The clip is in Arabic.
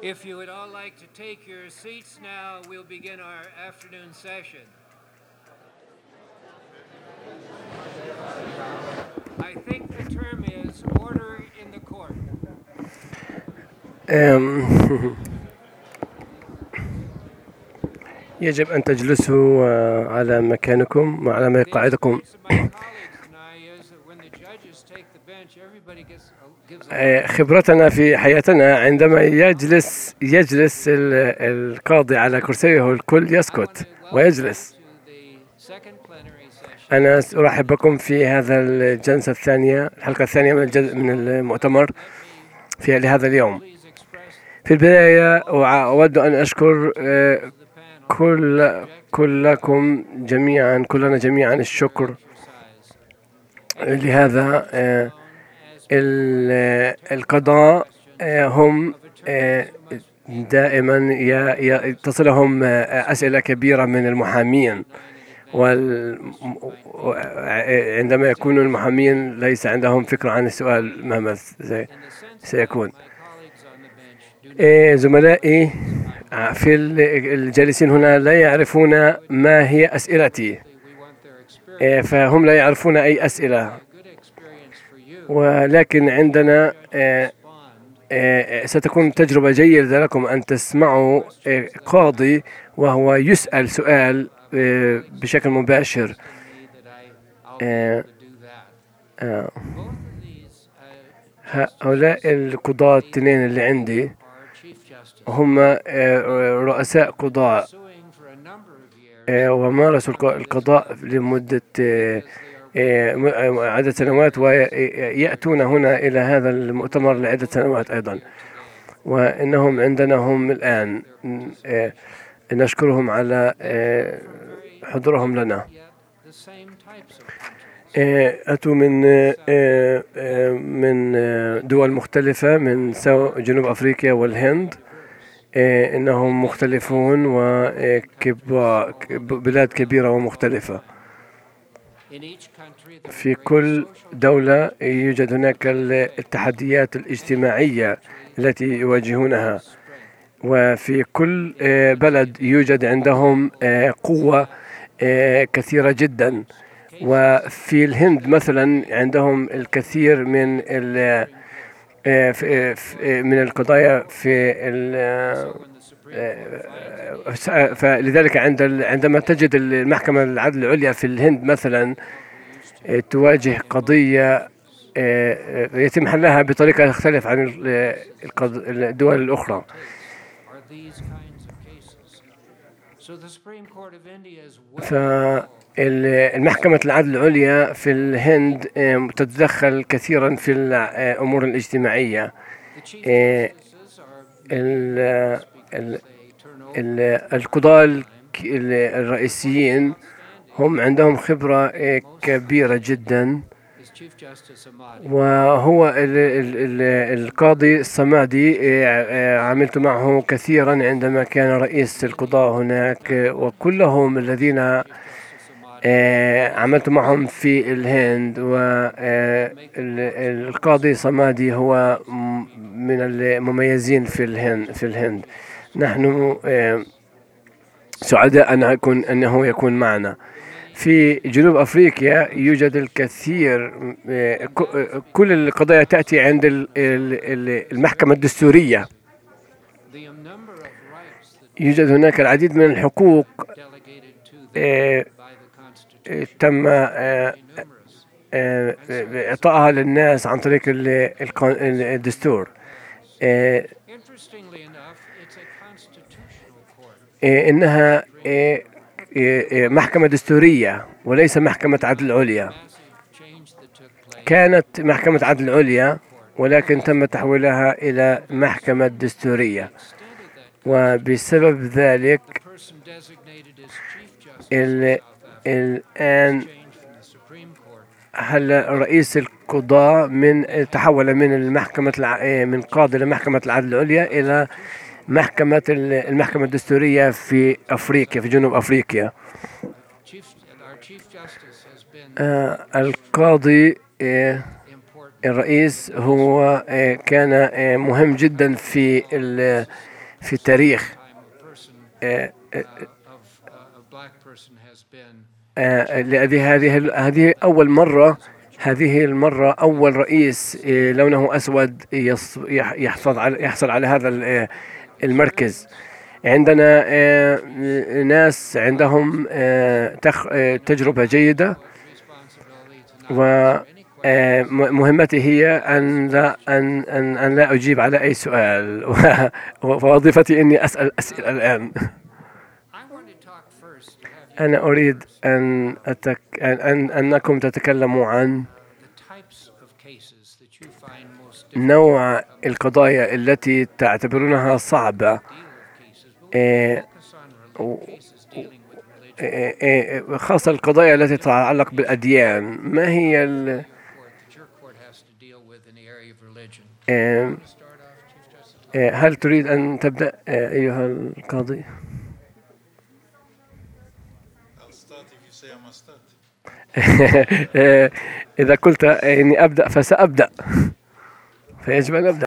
If you would all like to take your seats now, we'll begin our afternoon session. I think the term is order in the court. يجب أن تجلسوا على مكانكم وعلى مقاعدكم. خبرتنا في حياتنا عندما يجلس القاضي على كرسيه الكل يسكت ويجلس. أنا أرحب بكم في هذا الجلسة الثانية، الحلقة الثانية من المؤتمر في لهذا اليوم. في البداية أود أن أشكر كلكم جميعا، كلنا جميعا الشكر لهذا القضاء. هم دائما تصلهم أسئلة كبيرة من المحامين، وعندما يكون المحامين ليس عندهم فكرة عن السؤال مهما سيكون. زملائي في الجالسين هنا لا يعرفون ما هي أسئلتي، فهم لا يعرفون أي أسئلة، ولكن عندنا ستكون تجربة جيدة لكم أن تسمعوا قاضي وهو يسأل سؤال بشكل مباشر. هؤلاء القضاة الاثنين اللي عندي هم رؤساء قضاء ومارسوا القضاء لمدة عدة سنوات، ويأتون هنا إلى هذا المؤتمر لعدة سنوات أيضا، وإنهم عندنا هم الآن. نشكرهم على حضورهم لنا. أتوا من دول مختلفة، من جنوب أفريقيا والهند. إنهم مختلفون وبلاد كبيرة ومختلفة. في كل دولة يوجد هناك التحديات الاجتماعية التي يواجهونها، وفي كل بلد يوجد عندهم قوة كثيرة جدا. وفي الهند مثلا عندهم الكثير من القضايا فلذلك عندما تجد المحكمة العدل العليا في الهند مثلا تواجه قضية يتم حلها بطريقة تختلف عن الدول الأخرى. فالمحكمة العدل العليا في الهند تتدخل كثيرا في الأمور الاجتماعية. القضاة الرئيسيين هم عندهم خبرة كبيرة جدا، وهو القاضي الصمادي عملت معه كثيرا عندما كان رئيس القضاء هناك، وكلهم الذين عملت معهم في الهند. والقاضي صمادي هو من المميزين في الهند. نحن سعداء أنه يكون معنا. في جنوب أفريقيا يوجد الكثير، كل القضايا تأتي عند المحكمة الدستورية. يوجد هناك العديد من الحقوق تم إعطائها للناس عن طريق الدستور. إنها محكمة دستورية وليس محكمة عدل عليا. كانت محكمة عدل عليا ولكن تم تحويلها إلى محكمة دستورية، وبسبب ذلك الآن هل رئيس القضاء تحول من قاضي لمحكمة العدل العليا إلى المحكمة الدستورية في أفريقيا، في جنوب أفريقيا. القاضي الرئيس هو كان مهم جدا في في التاريخ time a person آه، of a black person has been هذه هذه المرة أول رئيس لونه أسود يحصل على هذا المركز. عندنا ناس عندهم تجربة جيدة، responsibility to not ومهمتي هي أن لا أجيب على أي سؤال ووظيفتي إني أسأل أسئلة الآن. I want to talk first to have you أنا أريد أنكم تتكلموا عن the types of cases that you find most difficult نوع القضايا التي تعتبرونها صعبة، to deal with cases, but we'll focus on cases dealing with religion. خاصة القضايا التي تتعلق بالأديان. ما هي Court that your court has to deal with in the area of religion. آه، Want to start off, Chief Justice? هل تريد أن تبدأ أيها القاضي؟ I'll start if you say I must start. إذا قلت إني أبدأ فسأبدأ، فيجب أن أبدأ.